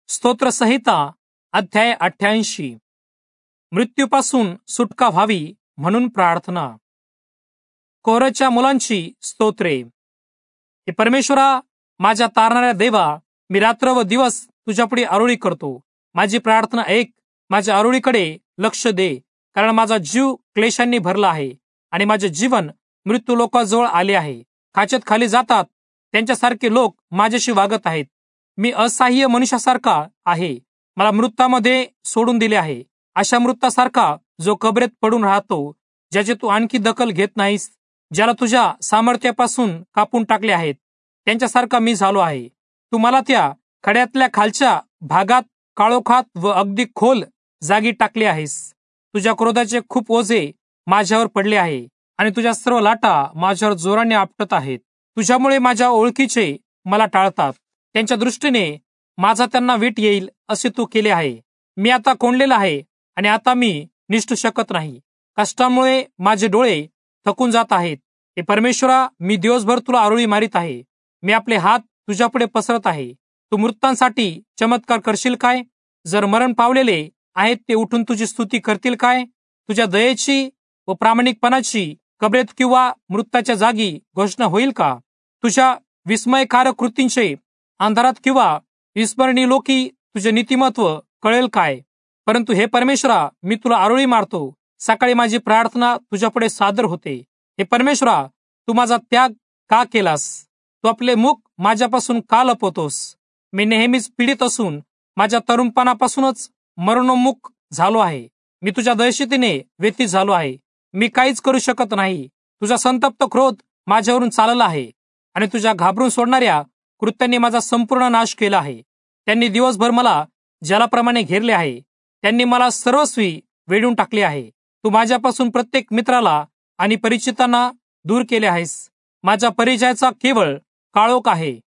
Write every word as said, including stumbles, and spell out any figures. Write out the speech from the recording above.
स्तोत्रसंहिता अध्याय अठ्ठ्याऐंशी. मृत्यूपासून सुटका व्हावी म्हणून प्रार्थना. कोरहच्या मुलांची स्तोत्रे. हे परमेश्वरा, माझ्या तारणाऱ्या देवा, मी रात्र व दिवस तुझ्यापुढे आरोळी करतो. माझी प्रार्थना ऐक, माझ्या आरोळीकडे लक्ष दे, कारण माझा जीव क्लेशांनी भरला आहे आणि माझे जीवन मृत्यू लोकाजवळ आले आहे. खाचेत खाली जातात त्यांच्यासारखे लोक माझ्याशी वागत आहेत. मी असहाय्य मनुष्यासारखा आहे. मला मृतामध्ये सोडून दिले आहे, अशा मृतासारखा जो कबरेत पडून राहतो, ज्याची तू आणखी दखल घेत नाहीस, ज्याला तुझ्या सामर्थ्यापासून कापून टाकले आहेत, त्यांच्यासारखा मी झालो आहे. तू मला त्या खड्यातल्या खालच्या भागात काळोखात व अगदी खोल जागी टाकले आहेस. तुझ्या क्रोधाचे खूप ओझे माझ्यावर पडले आहे आणि तुझ्या सर्व लाटा माझ्यावर जोराने आपटत आहेत. तुझ्यामुळे माझ्या ओळखीचे मला टाळतात. त्यांच्या दृष्टीने माझा त्यांना वीट येईल असे तू केले आहे. मी आता कोंडलेला आहे आणि आता मी निष्ठू शकत नाही. कष्टामुळे माझे डोळे थकून जात आहेत. हे परमेश्वरा, मी दिवसभर तुला आरोळी मारित आहे. मी आपले हात तुझ्यापुढे पसरत आहे. तू मृतांसाठी चमत्कार करशील काय? जर मरण पावलेले आहेत ते उठून तुझी स्तुती करतील काय? तुझ्या दयेची व प्रामाणिकपणाची कबरेत किंवा मृताच्या जागी घोषणा होईल का? तुझ्या विस्मयकारक कृतींचे अंधारात किंवा विस्मरणीय लोकी तुझे नीतिमत्व कळेल काय? परंतु हे परमेश्वरा, मी तुला आरोळी मारतो. सकाळी माझी प्रार्थना तुझ्यापुढे सादर होते. हे परमेश्वरा, तू माझा त्याग का केलास? तू आपले मुख माझ्यापासून का लपवतोस? मी नेहमीच पीडित असून माझ्या तरुणपणापासूनच मरणोन्मुख झालो आहे. मी तुझ्या दहशतीने व्यथित झालो आहे. मी काहीच करू शकत नाही. तुझा संतप्त क्रोध माझ्यावरून चालला आहे आणि तुझ्या घाबरून सोडणाऱ्या कृत्यांनी माझा संपूर्ण नाश केला आहे. त्यांनी दिवसभर मला जलाप्रमाणे घेरले आहे. त्यांनी मला सर्वस्वी वेढून टाकले आहे. तू माझ्यापासून प्रत्येक मित्राला आणि परिचितांना दूर केले आहेस. माझ्या परिचयाचा केवळ काळोख आहे.